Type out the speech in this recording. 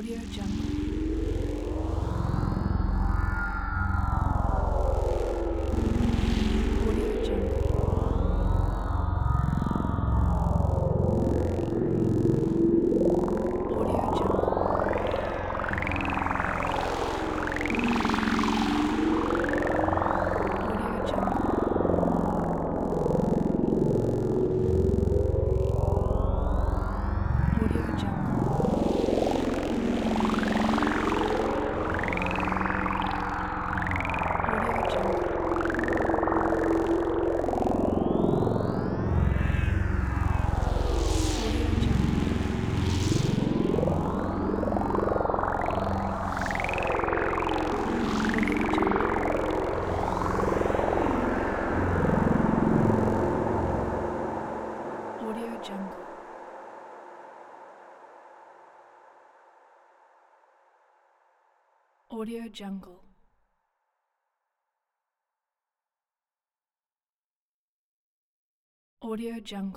Audio Jungle. Audio Jungle. Audio Jungle. Audio Jungle. Audio Jungle. Audio Jungle. Audio Jungle. Audio Jungle. Audio Jungle. Audio Jungle. Audio Jungle.